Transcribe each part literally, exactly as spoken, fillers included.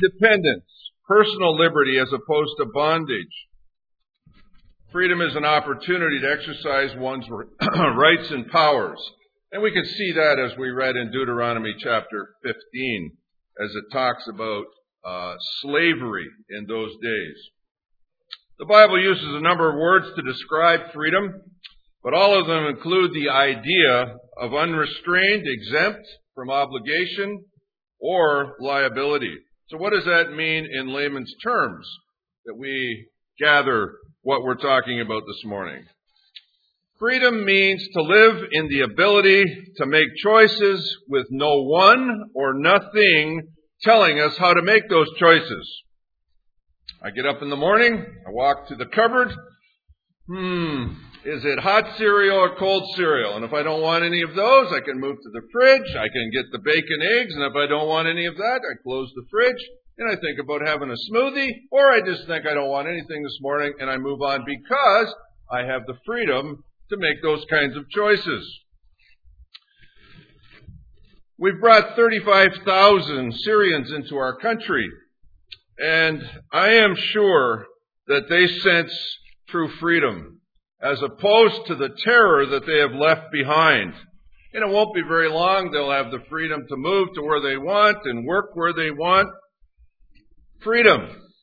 independence, personal liberty as opposed to bondage. Freedom is an opportunity to exercise one's rights and powers. And we can see that as we read in Deuteronomy chapter fifteen, as it talks about uh, slavery in those days. The Bible uses a number of words to describe freedom, but all of them include the idea of unrestrained, exempt from obligation or liability. So what does that mean in layman's terms that we gather what we're talking about this morning? Freedom means to live in the ability to make choices with no one or nothing telling us how to make those choices. I get up in the morning, I walk to the cupboard. Hmm, is it hot cereal or cold cereal? And if I don't want any of those, I can move to the fridge. I can get the bacon, eggs, and if I don't want any of that, I close the fridge. And I think about having a smoothie, or I just think I don't want anything this morning, and I move on because I have the freedom to make those kinds of choices. We've brought thirty-five thousand Syrians into our country, and I am sure that they sense true freedom, as opposed to the terror that they have left behind. And it won't be very long. They'll have the freedom to move to where they want and work where they want. Freedom.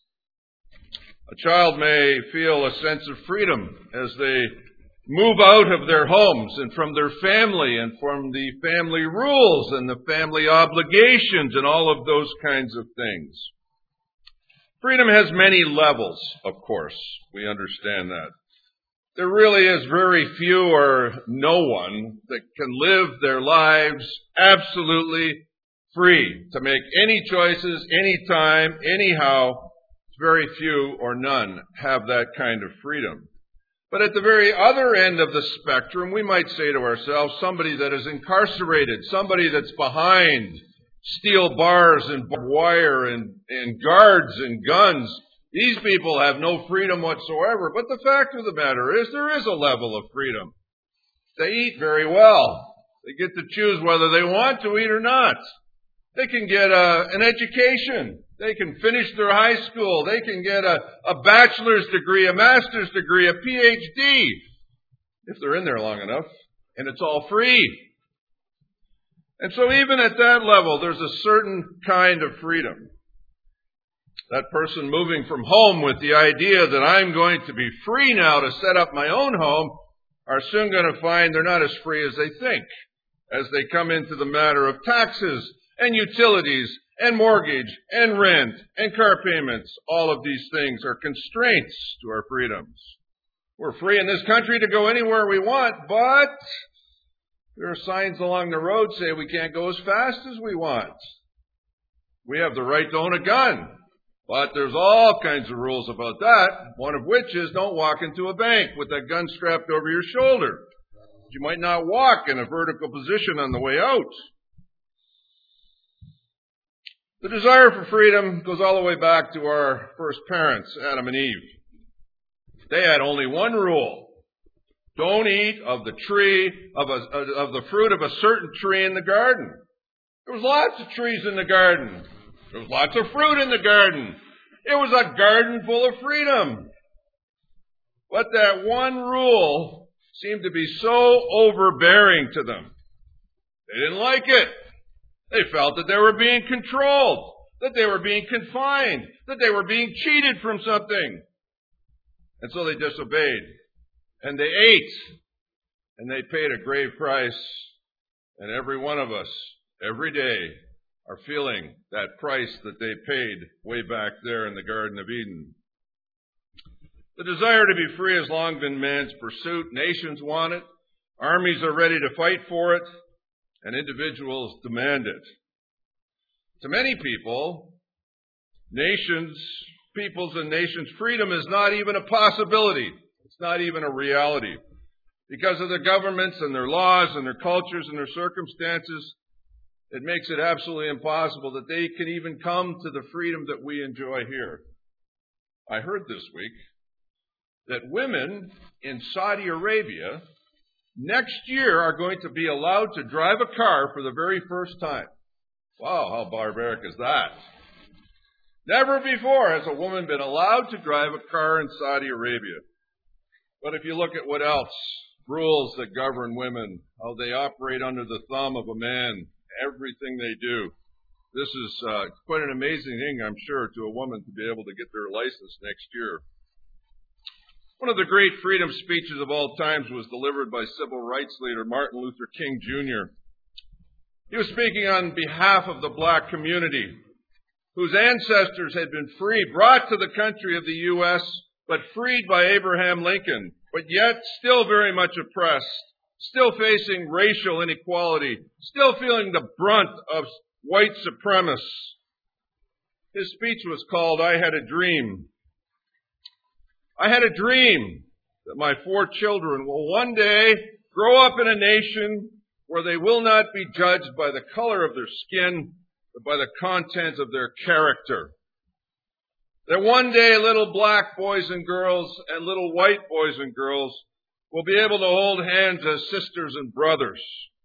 A child may feel a sense of freedom as they move out of their homes and from their family and from the family rules and the family obligations and all of those kinds of things. Freedom has many levels, of course. We understand that. There really is very few or no one that can live their lives absolutely free to make any choices, anytime, anyhow. Very few or none have that kind of freedom. But at the very other end of the spectrum, we might say to ourselves, somebody that is incarcerated, somebody that's behind steel bars and barbed wire and, and guards and guns. These people have no freedom whatsoever. But the fact of the matter is, there is a level of freedom. They eat very well. They get to choose whether they want to eat or not. They can get a, an education. They can finish their high school. They can get a, a bachelor's degree, a master's degree, a P H D, if they're in there long enough. And it's all free. And so even at that level, there's a certain kind of freedom. That person moving from home with the idea that I'm going to be free now to set up my own home are soon going to find they're not as free as they think, as they come into the matter of taxes and utilities and mortgage and rent and car payments. All of these things are constraints to our freedoms. We're free in this country to go anywhere we want, but there are signs along the road say we can't go as fast as we want. We have the right to own a gun, but there's all kinds of rules about that, one of which is don't walk into a bank with that gun strapped over your shoulder. You might not walk in a vertical position on the way out. The desire for freedom goes all the way back to our first parents, Adam and Eve. They had only one rule. Don't eat of the tree, of, a, of the fruit of a certain tree in the garden. There was lots of trees in the garden. There was lots of fruit in the garden. It was a garden full of freedom. But that one rule seemed to be so overbearing to them. They didn't like it. They felt that they were being controlled, that they were being confined, that they were being cheated from something. And so they disobeyed. And they ate. And they paid a grave price. And every one of us, every day, are feeling that price that they paid way back there in the Garden of Eden. The desire to be free has long been man's pursuit. Nations want it. Armies are ready to fight for it. And individuals demand it. To many people, nations, peoples and nations, freedom is not even a possibility. It's not even a reality. Because of the governments and their laws and their cultures and their circumstances, it makes it absolutely impossible that they can even come to the freedom that we enjoy here. I heard this week that women in Saudi Arabia next year are going to be allowed to drive a car for the very first time. Wow, how barbaric is that? Never before has a woman been allowed to drive a car in Saudi Arabia. But if you look at what else, rules that govern women, how they operate under the thumb of a man, everything they do. This is uh, quite an amazing thing, I'm sure, to a woman to be able to get their license next year. One of the great freedom speeches of all times was delivered by civil rights leader Martin Luther King Junior He was speaking on behalf of the black community, whose ancestors had been free, brought to the country of the U S, but freed by Abraham Lincoln, but yet still very much oppressed, still facing racial inequality, still feeling the brunt of white supremacists. His speech was called, "I Had a Dream." I had a dream that my four children will one day grow up in a nation where they will not be judged by the color of their skin, but by the content of their character. That one day little black boys and girls and little white boys and girls will be able to hold hands as sisters and brothers.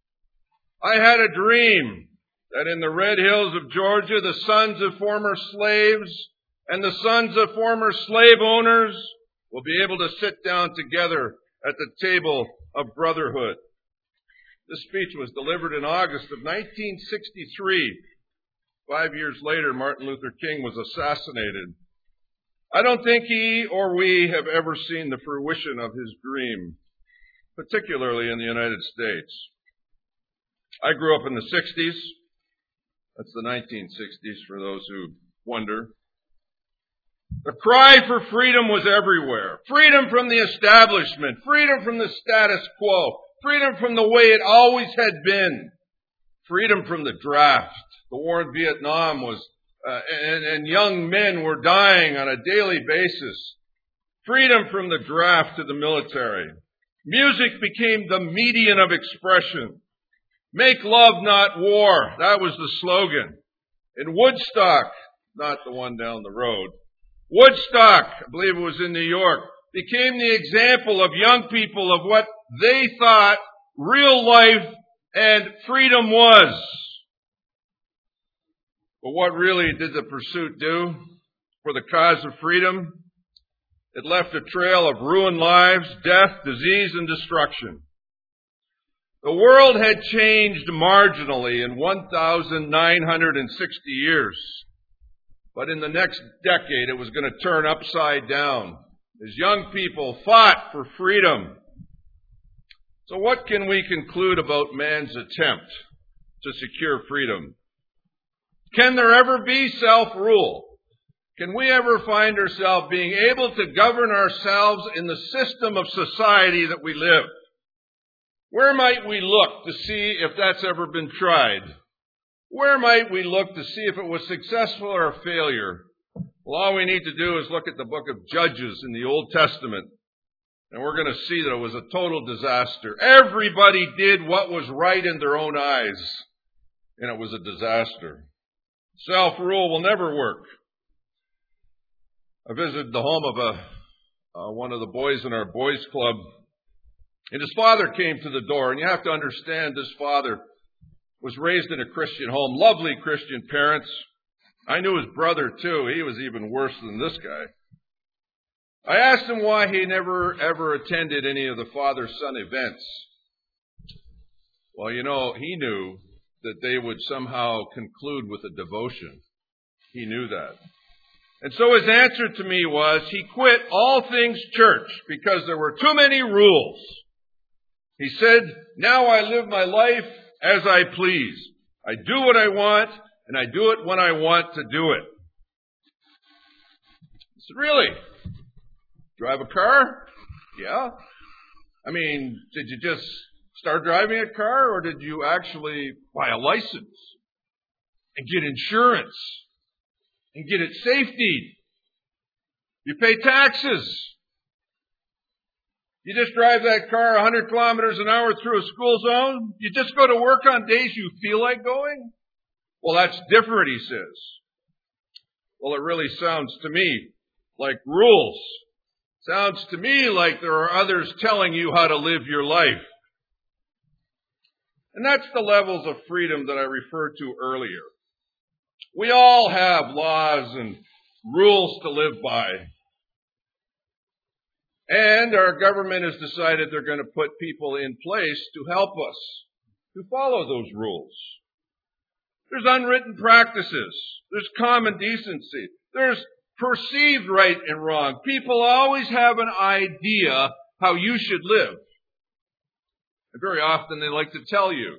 I had a dream that in the red hills of Georgia, the sons of former slaves and the sons of former slave owners will be able to sit down together at the table of brotherhood. This speech was delivered in August of nineteen sixty-three. Five years later, Martin Luther King was assassinated. I don't think he or we have ever seen the fruition of his dream, particularly in the United States. I grew up in the sixties. That's the nineteen sixties for those who wonder. The cry for freedom was everywhere. Freedom from the establishment. Freedom from the status quo. Freedom from the way it always had been. Freedom from the draft. The war in Vietnam was, uh, and, and young men were dying on a daily basis. Freedom from the draft to the military. Music became the medium of expression. Make love, not war. That was the slogan. In Woodstock, not the one down the road, Woodstock, I believe it was in New York, became the example of young people of what they thought real life and freedom was. But what really did the pursuit do for the cause of freedom? It left a trail of ruined lives, death, disease, and destruction. The world had changed marginally in one thousand nine hundred sixty years. But in the next decade, it was going to turn upside down as young people fought for freedom. So what can we conclude about man's attempt to secure freedom? Can there ever be self-rule? Can we ever find ourselves being able to govern ourselves in the system of society that we live? Where might we look to see if that's ever been tried? Where might we look to see if it was successful or a failure? Well, all we need to do is look at the book of Judges in the Old Testament, and we're going to see that it was a total disaster. Everybody did what was right in their own eyes, and it was a disaster. Self-rule will never work. I visited the home of a uh, one of the boys in our boys' club, and his father came to the door, and you have to understand this father was raised in a Christian home, lovely Christian parents. I knew his brother too. He was even worse than this guy. I asked him why he never ever attended any of the father-son events. Well, you know, he knew that they would somehow conclude with a devotion. He knew that. And so his answer to me was he quit all things church because there were too many rules. He said, now I live my life as I please. I do what I want, and I do it when I want to do it. I said, really? Drive a car? Yeah. I mean, did you just start driving a car, or did you actually buy a license and get insurance and get it safety? You pay taxes. You just drive that car one hundred kilometers an hour through a school zone? You just go to work on days you feel like going? Well, that's different, he says. Well, it really sounds to me like rules. Sounds to me like there are others telling you how to live your life. And that's the levels of freedom that I referred to earlier. We all have laws and rules to live by. And our government has decided they're going to put people in place to help us to follow those rules. There's unwritten practices. There's common decency. There's perceived right and wrong. People always have an idea how you should live. And very often they like to tell you.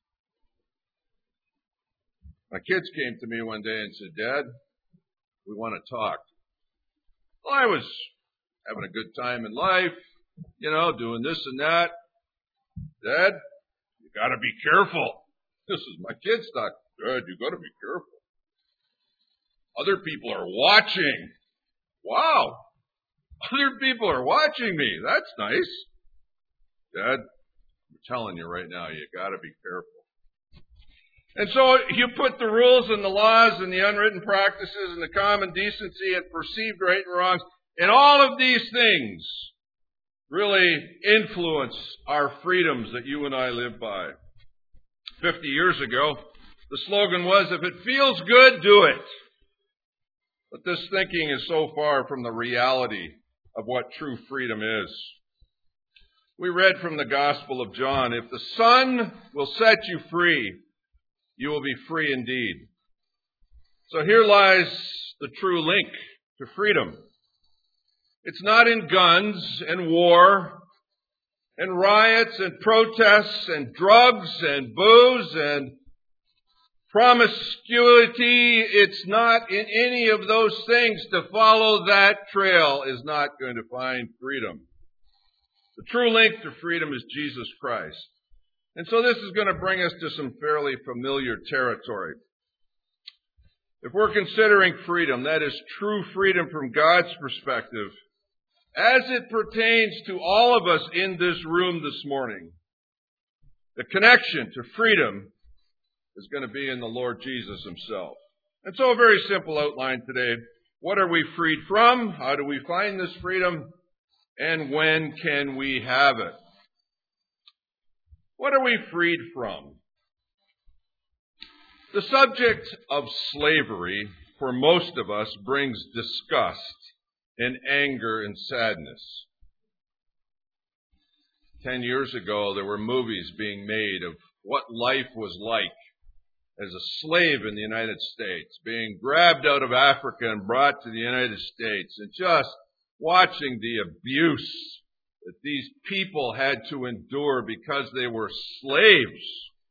My kids came to me one day and said, "Dad, we want to talk." Well, I was having a good time in life, you know, doing this and that. "Dad, you got to be careful." This is my kids talk. "Dad, you got to be careful. Other people are watching." Wow. Other people are watching me. That's nice. "Dad, I'm telling you right now, you got to be careful." And so you put the rules and the laws and the unwritten practices and the common decency and perceived right and wrongs, and all of these things really influence our freedoms that you and I live by. Fifty years ago, the slogan was, "If it feels good, do it." But this thinking is so far from the reality of what true freedom is. We read from the Gospel of John, "If the Son will set you free, you will be free indeed." So here lies the true link to freedom. It's not in guns and war and riots and protests and drugs and booze and promiscuity. It's not in any of those things. To follow that trail is not going to find freedom. The true link to freedom is Jesus Christ. And so this is going to bring us to some fairly familiar territory. If we're considering freedom, that is true freedom from God's perspective, as it pertains to all of us in this room this morning, the connection to freedom is going to be in the Lord Jesus himself. And so a very simple outline today. What are we freed from? How do we find this freedom? And when can we have it? What are we freed from? The subject of slavery, for most of us, brings disgust and anger and sadness. Ten years ago, there were movies being made of what life was like as a slave in the United States, being grabbed out of Africa and brought to the United States, and just watching the abuse that these people had to endure because they were slaves.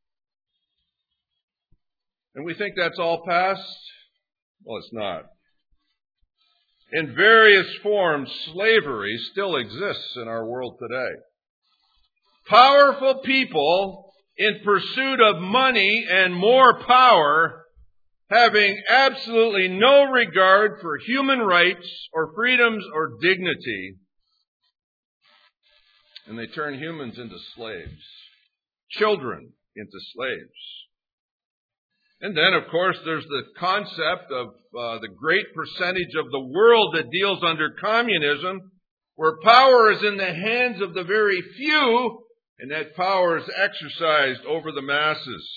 And we think that's all past? Well, it's not. In various forms, slavery still exists in our world today. Powerful people in pursuit of money and more power, having absolutely no regard for human rights or freedoms or dignity, and they turn humans into slaves, children into slaves. And then, of course, there's the concept of uh, the great percentage of the world that deals under communism, where power is in the hands of the very few, and that power is exercised over the masses.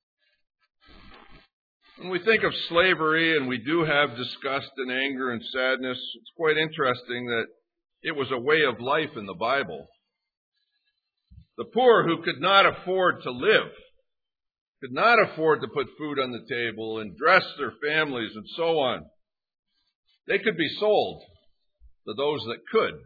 When we think of slavery, and we do have disgust and anger and sadness, it's quite interesting that it was a way of life in the Bible. The poor who could not afford to live, could not afford to put food on the table and dress their families and so on, they could be sold to those that could.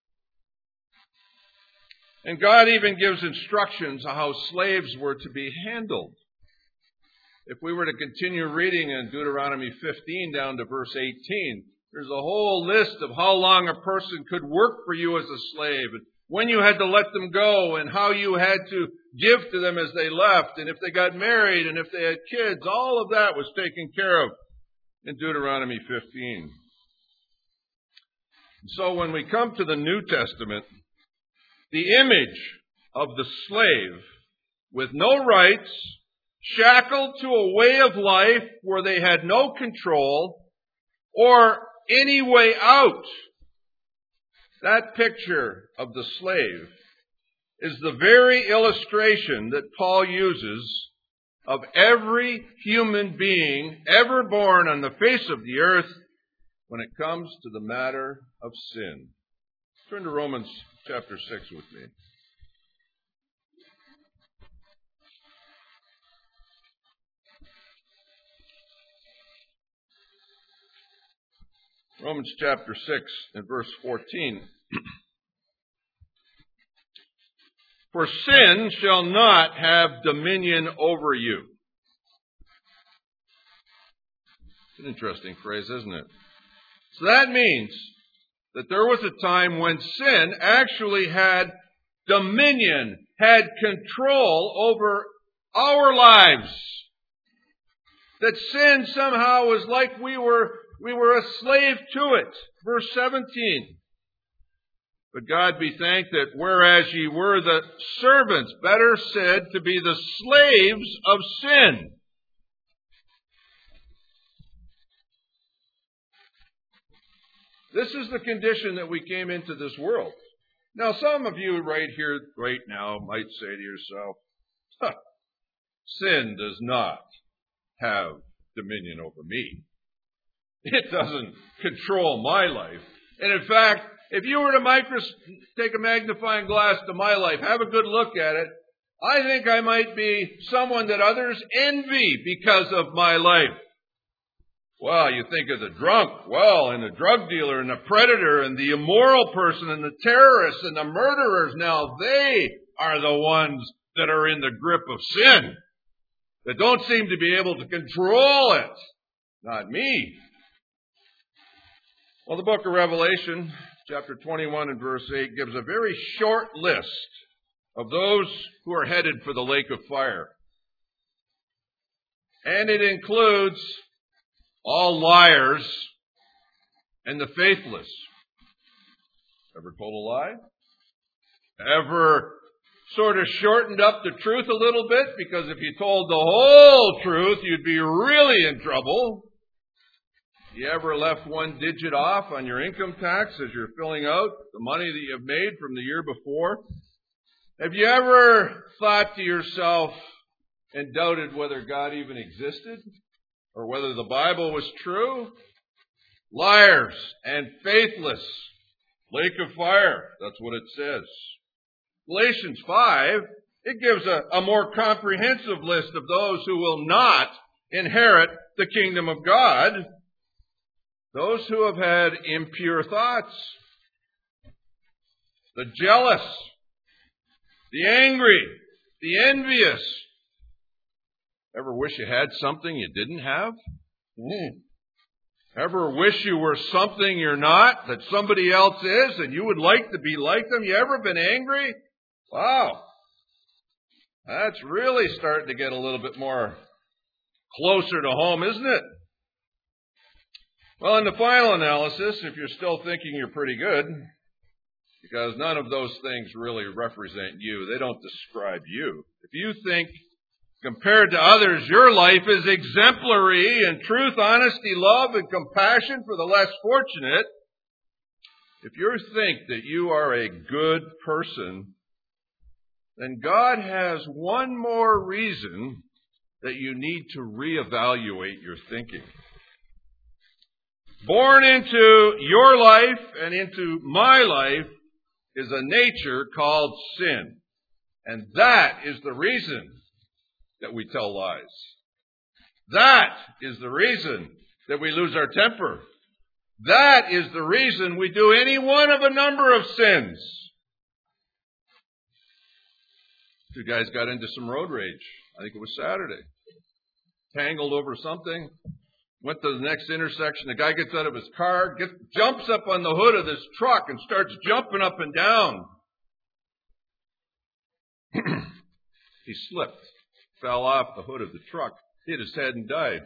And God even gives instructions on how slaves were to be handled. If we were to continue reading in Deuteronomy fifteen down to verse eighteen, there's a whole list of how long a person could work for you as a slave, and when you had to let them go, and how you had to give to them as they left, and if they got married, and if they had kids. All of that was taken care of in Deuteronomy fifteen. So when we come to the New Testament, the image of the slave with no rights, shackled to a way of life where they had no control or any way out, that picture of the slave is the very illustration that Paul uses of every human being ever born on the face of the earth when it comes to the matter of sin. Turn to Romans chapter six with me. Romans chapter six and verse fourteen. For sin shall not have dominion over you. It's an interesting phrase, isn't it? So that means that there was a time when sin actually had dominion, had control over our lives. That sin somehow was like we were, we were a slave to it. Verse seventeen. But God be thanked that whereas ye were the servants, better said, to be the slaves of sin. This is the condition that we came into this world. Now, some of you right here, right now, might say to yourself, huh, sin does not have dominion over me. It doesn't control my life. And in fact, if you were to micros- take a magnifying glass to my life, have a good look at it, I think I might be someone that others envy because of my life. Well, you think of the drunk, well, and the drug dealer and the predator and the immoral person and the terrorists and the murderers. Now they are the ones that are in the grip of sin, that don't seem to be able to control it. Not me. Well, the book of Revelation, chapter twenty-one and verse eight, gives a very short list of those who are headed for the lake of fire. And it includes all liars and the faithless. Ever told a lie? Ever sort of shortened up the truth a little bit? Because if you told the whole truth, you'd be really in trouble. You ever left one digit off on your income tax as you're filling out the money that you've made from the year before? Have you ever thought to yourself and doubted whether God even existed or whether the Bible was true? Liars and faithless. Lake of fire. That's what it says. Galatians five, it gives a, a more comprehensive list of those who will not inherit the kingdom of God. Those who have had impure thoughts, the jealous, the angry, the envious. Ever wish you had something you didn't have? Mm. Ever wish you were something you're not, that somebody else is, and you would like to be like them? You ever been angry? Wow. That's really starting to get a little bit more closer to home, isn't it? Well, in the final analysis, if you're still thinking you're pretty good, because none of those things really represent you, they don't describe you. If you think, compared to others, your life is exemplary in truth, honesty, love, and compassion for the less fortunate, if you think that you are a good person, then God has one more reason that you need to reevaluate your thinking. Born into your life and into my life is a nature called sin. And that is the reason that we tell lies. That is the reason that we lose our temper. That is the reason we do any one of a number of sins. Two guys got into some road rage. I think it was Saturday. Tangled over something. Went to the next intersection. The guy gets out of his car, gets, jumps up on the hood of this truck and starts jumping up and down. He slipped, fell off the hood of the truck, hit his head and died.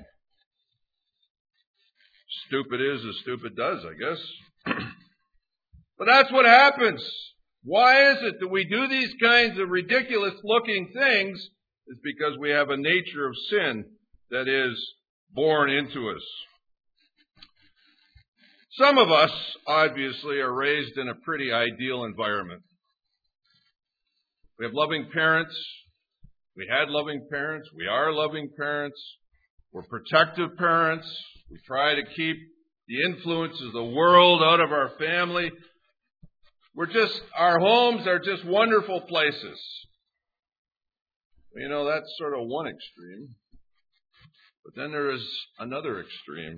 Stupid is as stupid does, I guess. But that's what happens. Why is it that we do these kinds of ridiculous looking things? It's because we have a nature of sin that is born into us. Some of us, obviously, are raised in a pretty ideal environment. We have loving parents. We had loving parents. We are loving parents. We're protective parents. We try to keep the influence of the world out of our family. We're just, our homes are just wonderful places. You know, that's sort of one extreme. But then there is another extreme.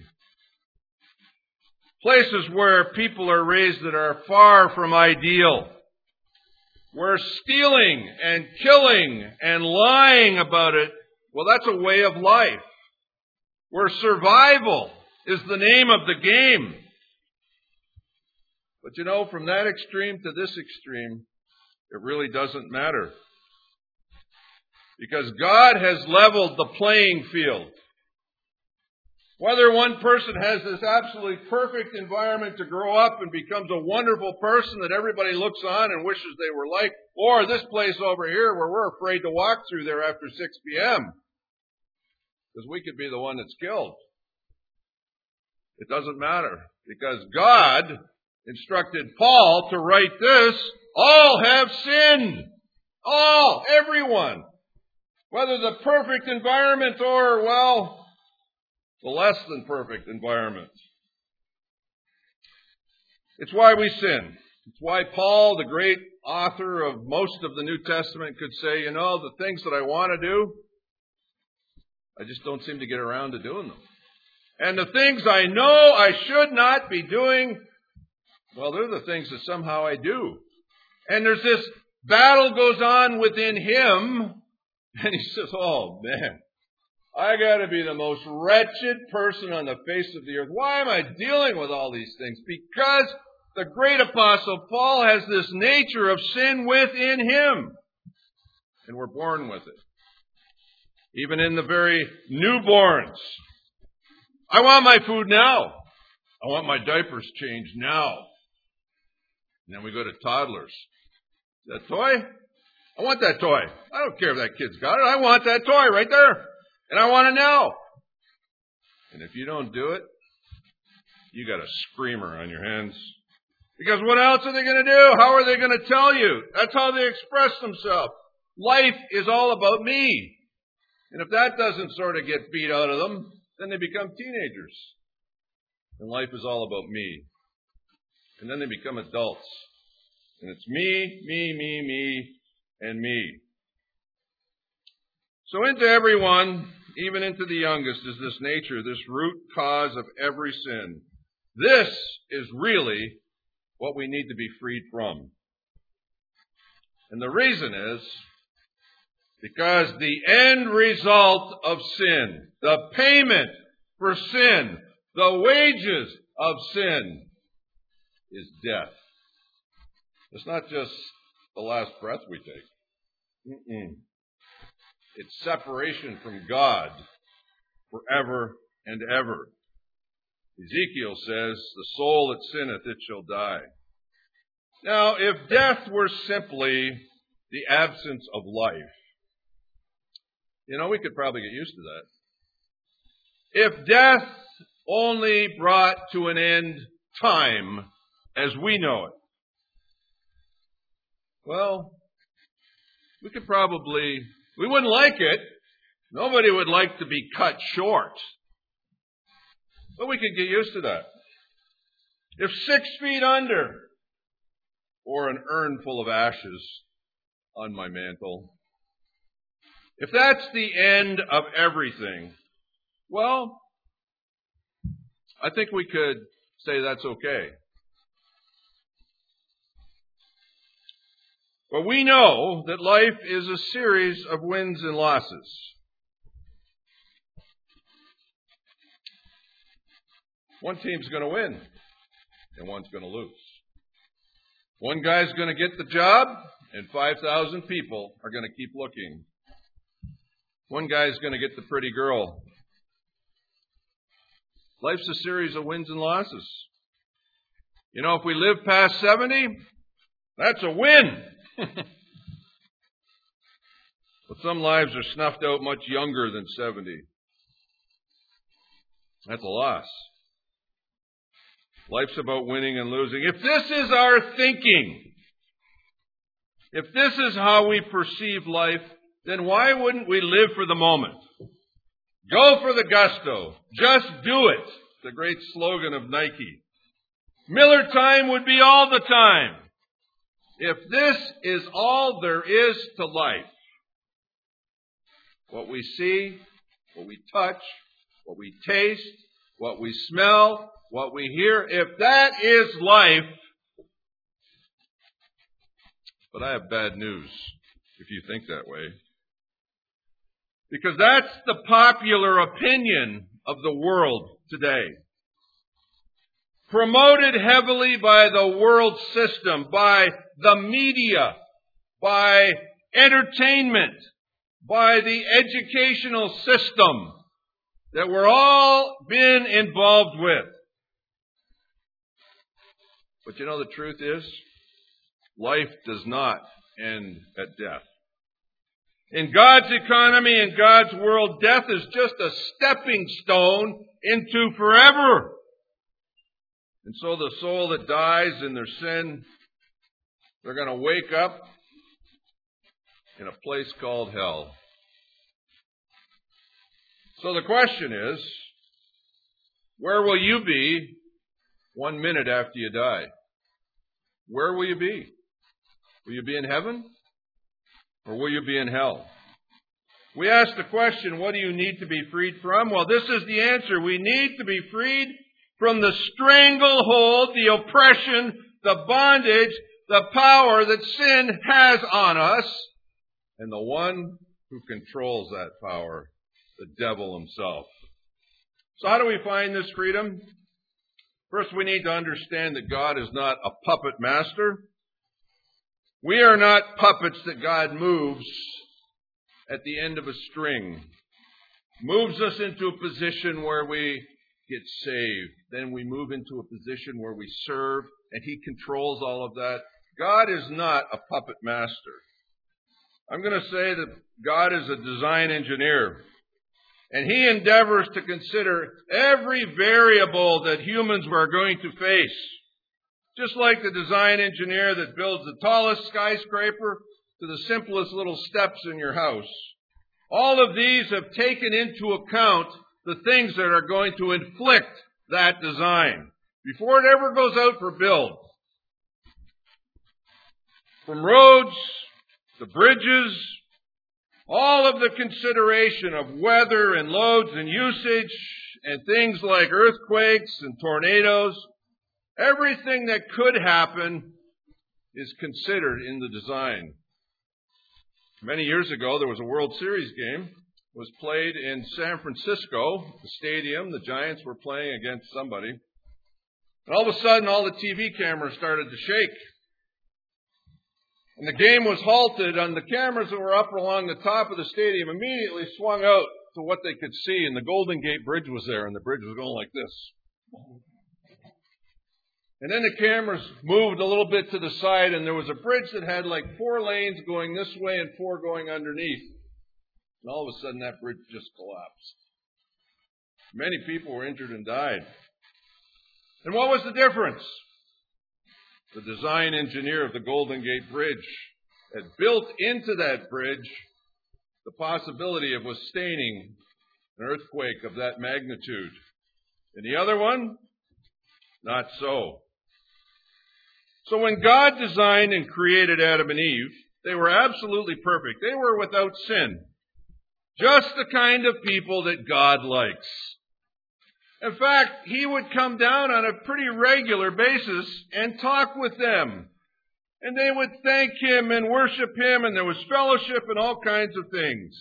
Places where people are raised that are far from ideal. Where stealing and killing and lying about it, well, that's a way of life. Where survival is the name of the game. But you know, from that extreme to this extreme, it really doesn't matter. Because God has leveled the playing field. Whether one person has this absolutely perfect environment to grow up and becomes a wonderful person that everybody looks on and wishes they were like, or this place over here where we're afraid to walk through there after six p.m. because we could be the one that's killed. It doesn't matter, because God instructed Paul to write this, all have sinned. All, everyone. Whether the perfect environment or, well, the less than perfect environment. It's why we sin. It's why Paul, the great author of most of the New Testament, could say, you know, the things that I want to do, I just don't seem to get around to doing them. And the things I know I should not be doing, well, they're the things that somehow I do. And there's this battle goes on within him, and he says, oh, man, I got to be the most wretched person on the face of the earth. Why am I dealing with all these things? Because the great apostle Paul has this nature of sin within him. And we're born with it. Even in the very newborns. I want my food now. I want my diapers changed now. And then we go to toddlers. That toy? I want that toy. I don't care if that kid's got it. I want that toy right there. And I want it now. And if you don't do it, you got a screamer on your hands. Because what else are they going to do? How are they going to tell you? That's how they express themselves. Life is all about me. And if that doesn't sort of get beat out of them, then they become teenagers. And life is all about me. And then they become adults. And it's me, me, me, me, and me. So into everyone, even into the youngest, is this nature, this root cause of every sin. This is really what we need to be freed from. And the reason is because the end result of sin, the payment for sin, the wages of sin is death. It's not just the last breath we take. Mm-mm. It's separation from God forever and ever. Ezekiel says, the soul that sinneth, it shall die. Now, if death were simply the absence of life, you know, we could probably get used to that. If death only brought to an end time as we know it, well, we could probably, we wouldn't like it. Nobody would like to be cut short. But we could get used to that. If six feet under, or an urn full of ashes on my mantle, if that's the end of everything, well, I think we could say that's okay. But we know that life is a series of wins and losses. One team's going to win, and one's going to lose. One guy's going to get the job, and five thousand people are going to keep looking. One guy's going to get the pretty girl. Life's a series of wins and losses. You know, if we live past seventy, that's a win. But some lives are snuffed out much younger than seventy. That's a loss. Life's about winning and losing. If this is our thinking, if this is how we perceive life, then why wouldn't we live for the moment? Go for the gusto. Just do it. the great slogan of Nike. Miller time would be all the time. If this is all there is to life, what we see, what we touch, what we taste, what we smell, what we hear, if that is life, but I have bad news if you think that way. Because that's the popular opinion of the world today. Promoted heavily by the world system, by the media, by entertainment, by the educational system that we're all been involved with. But you know the truth is, life does not end at death. In God's economy, in God's world, death is just a stepping stone into forever. And so the soul that dies in their sin, they're going to wake up in a place called hell. So the question is, where will you be one minute after you die? Where will you be? Will you be in heaven? Or will you be in hell? We ask the question, what do you need to be freed from? Well, this is the answer. We need to be freed from the stranglehold, the oppression, the bondage, the power that sin has on us, and the one who controls that power, the devil himself. So how do we find this freedom? First, we need to understand that God is not a puppet master. We are not puppets that God moves at the end of a string. Moves us into a position where we get saved. Then we move into a position where we serve, and He controls all of that. God is not a puppet master. I'm going to say that God is a design engineer. And He endeavors to consider every variable that humans are going to face. Just like the design engineer that builds the tallest skyscraper to the simplest little steps in your house. All of these have taken into account the things that are going to inflict that design before it ever goes out for build. From roads to bridges, all of the consideration of weather and loads and usage and things like earthquakes and tornadoes, everything that could happen is considered in the design. Many years ago, there was a World Series game. It was played in San Francisco, the stadium. The Giants were playing against somebody. And all of a sudden, all the T V cameras started to shake. And the game was halted, and the cameras that were up along the top of the stadium immediately swung out to what they could see. And the Golden Gate Bridge was there, and the bridge was going like this. And then the cameras moved a little bit to the side, and there was a bridge that had like four lanes going this way and four going underneath. And all of a sudden, that bridge just collapsed. Many people were injured and died. And what was the difference? The design engineer of the Golden Gate Bridge had built into that bridge the possibility of withstanding an earthquake of that magnitude. And the other one, not so. So when God designed and created Adam and Eve, they were absolutely perfect. They were without sin. Just the kind of people that God likes. In fact, He would come down on a pretty regular basis and talk with them. And they would thank Him and worship Him, and there was fellowship and all kinds of things.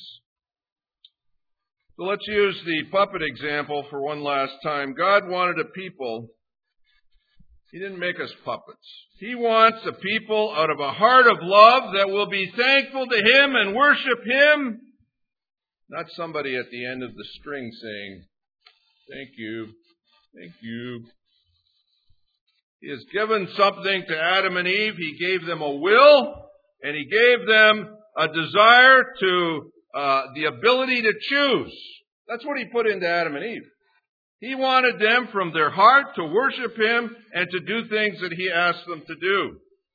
So let's use the puppet example for one last time. God wanted a people. He didn't make us puppets. He wants a people out of a heart of love that will be thankful to Him and worship Him. Not somebody at the end of the string saying, thank you, thank you. He has given something to Adam and Eve. He gave them a will, and He gave them a desire to, uh, the ability to choose. That's what He put into Adam and Eve. He wanted them from their heart to worship Him and to do things that He asked them to do.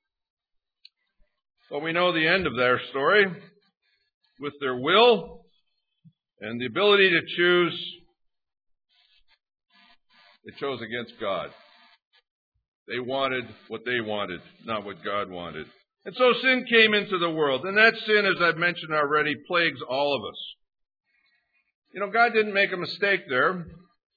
Well, we know the end of their story. With their will and the ability to choose, They chose against God. They wanted what they wanted, not what God wanted. And so sin came into the world. And that sin, as I've mentioned already, plagues all of us. You know, God didn't make a mistake there.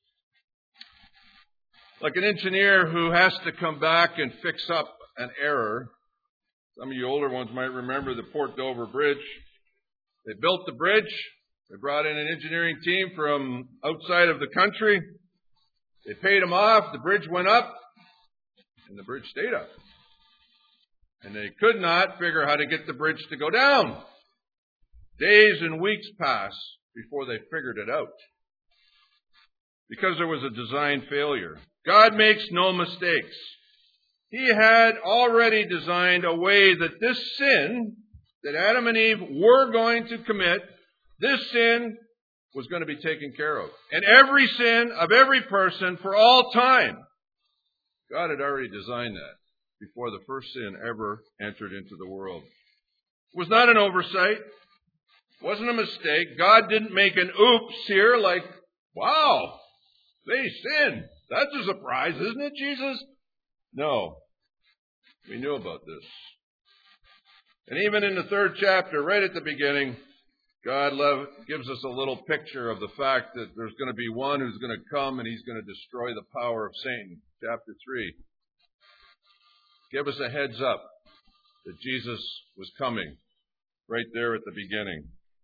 Like an engineer who has to come back and fix up an error. Some of you older ones might remember the Port Dover Bridge. They built the bridge. They brought in an engineering team from outside of the country. They paid them off. The bridge went up. And the bridge stayed up. And they could not figure how to get the bridge to go down. Days and weeks passed before they figured it out. Because there was a design failure. God makes no mistakes. He had already designed a way that this sin that Adam and Eve were going to commit, this sin was going to be taken care of. And every sin of every person for all time. God had already designed that before the first sin ever entered into the world. It was not an oversight. It wasn't a mistake. God didn't make an oops here like, wow, they sinned. That's a surprise, isn't it, Jesus? No. We knew about this. And even in the third chapter, right at the beginning, God love, gives us a little picture of the fact that there's going to be one who's going to come and he's going to destroy the power of Satan. Chapter three. Give us a heads up that Jesus was coming right there at the beginning.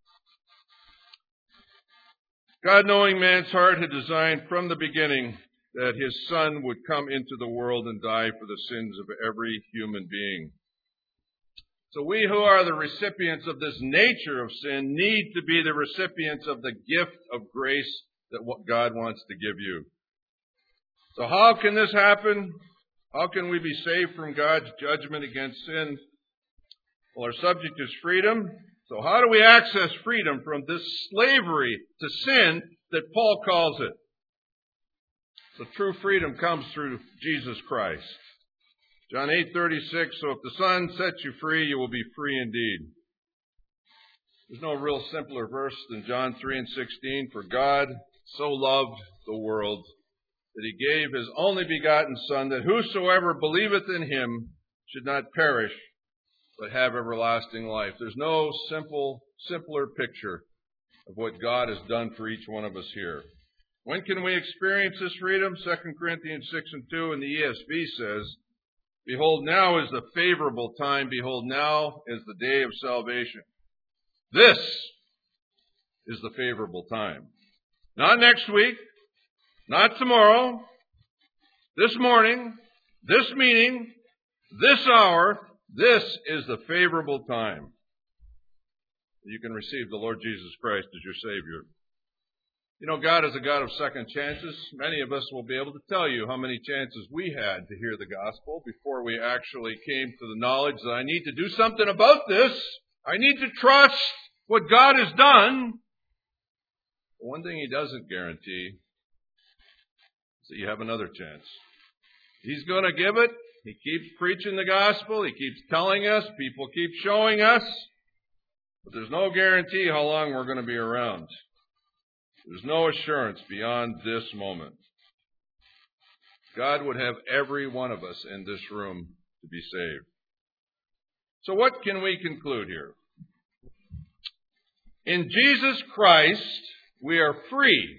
God, knowing man's heart, had designed from the beginning that his Son would come into the world and die for the sins of every human being. So we who are the recipients of this nature of sin need to be the recipients of the gift of grace that what God wants to give you. So how can this happen? How can we be saved from God's judgment against sin? Well, our subject is freedom. So how do we access freedom from this slavery to sin that Paul calls it? So true freedom comes through Jesus Christ. John eight thirty-six, so if the Son sets you free, you will be free indeed. There's no real simpler verse than John three and sixteen. For God so loved the world that he gave his only begotten Son, that whosoever believeth in him should not perish, but have everlasting life. There's no simple, simpler picture of what God has done for each one of us here. When can we experience this freedom? Second Corinthians six and two in the E S V says, behold, now is the favorable time. Behold, now is the day of salvation. This is the favorable time. Not next week. Not tomorrow, this morning, this meeting, this hour, this is the favorable time. You can receive the Lord Jesus Christ as your Savior. You know, God is a God of second chances. Many of us will be able to tell you how many chances we had to hear the gospel before we actually came to the knowledge that I need to do something about this. I need to trust what God has done. But one thing he doesn't guarantee, so you have another chance. He's going to give it. He keeps preaching the gospel. He keeps telling us. People keep showing us. But there's no guarantee how long we're going to be around. There's no assurance beyond this moment. God would have every one of us in this room to be saved. So what can we conclude here? In Jesus Christ, we are free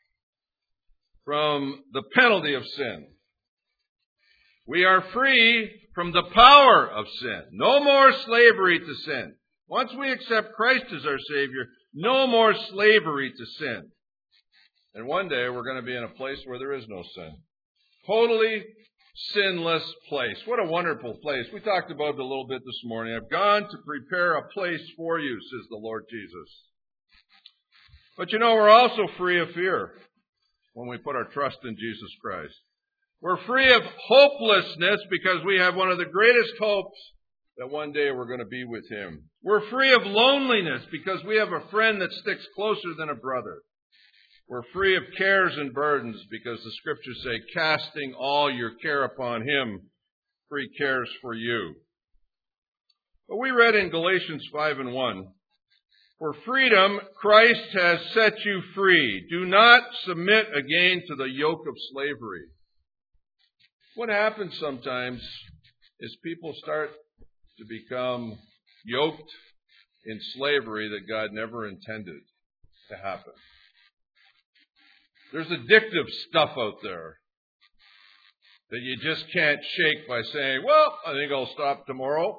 from the penalty of sin. We are free from the power of sin. No more slavery to sin. Once we accept Christ as our Savior, no more slavery to sin. And one day we're going to be in a place where there is no sin. Totally sinless place. What a wonderful place. We talked about it a little bit this morning. I've gone to prepare a place for you, says the Lord Jesus. But you know, we're also free of fear when we put our trust in Jesus Christ. We're free of hopelessness because we have one of the greatest hopes that one day we're going to be with Him. We're free of loneliness because we have a friend that sticks closer than a brother. We're free of cares and burdens because the Scriptures say, casting all your care upon Him, for He cares for you. But we read in Galatians five and one, For freedom, Christ has set you free. Do not submit again to the yoke of slavery. What happens sometimes is people start to become yoked in slavery that God never intended to happen. There's addictive stuff out there that you just can't shake by saying, well, I think I'll stop tomorrow.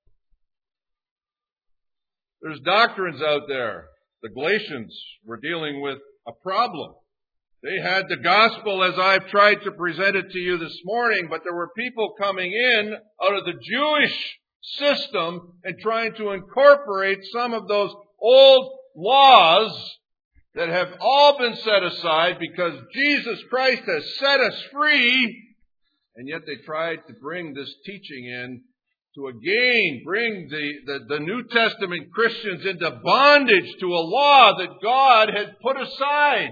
There's doctrines out there. The Galatians were dealing with a problem. They had the gospel as I've tried to present it to you this morning, but there were people coming in out of the Jewish system and trying to incorporate some of those old laws that have all been set aside because Jesus Christ has set us free, and yet they tried to bring this teaching in to again bring the, the, the New Testament Christians into bondage to a law that God had put aside.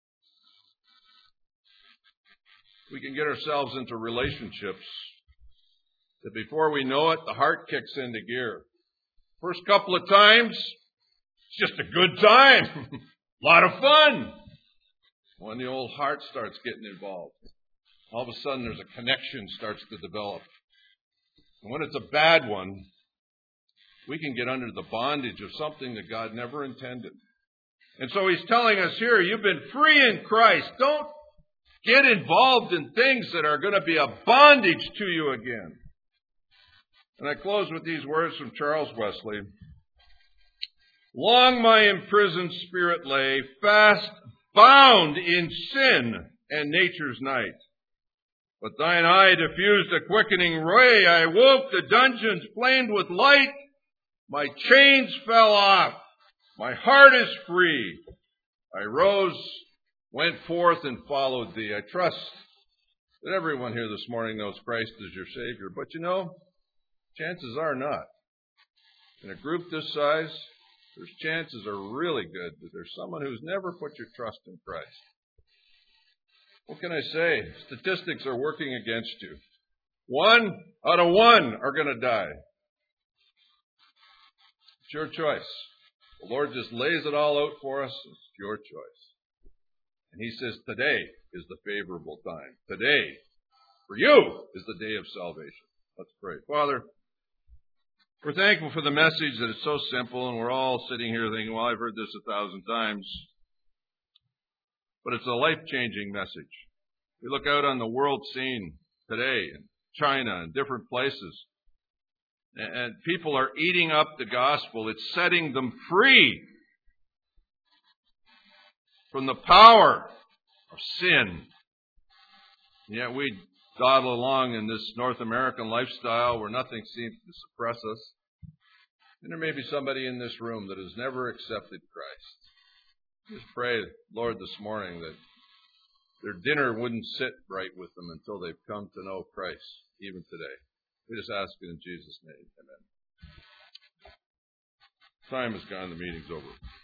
We can get ourselves into relationships that before we know it, the heart kicks into gear. First couple of times, it's just a good time. A lot of fun. When the old heart starts getting involved, all of a sudden there's a connection starts to develop. And when it's a bad one, we can get under the bondage of something that God never intended. And so he's telling us here, you've been free in Christ. Don't get involved in things that are going to be a bondage to you again. And I close with these words from Charles Wesley. Long my imprisoned spirit lay, fast bound in sin and nature's night. But thine eye diffused a quickening ray. I woke, the dungeons flamed with light. My chains fell off. My heart is free. I rose, went forth, and followed thee. I trust that everyone here this morning knows Christ as your Savior. But you know, chances are not. In a group this size, there's chances are really good that there's someone who's never put your trust in Christ. What can I say? Statistics are working against you. One out of one are going to die. It's your choice. The Lord just lays it all out for us. It's your choice. And he says today is the favorable time. Today, for you, is the day of salvation. Let's pray. Father, we're thankful for the message that it's so simple, and we're all sitting here thinking, well, I've heard this a thousand times. But it's a life-changing message. We look out on the world scene today in China and different places, and people are eating up the gospel. It's setting them free from the power of sin. And yet we dawdle along in this North American lifestyle where nothing seems to suppress us. And there may be somebody in this room that has never accepted Christ. Just pray, Lord, this morning that their dinner wouldn't sit right with them until they've come to know Christ, even today. We just ask it in Jesus' name. Amen. Time is gone. The meeting's over.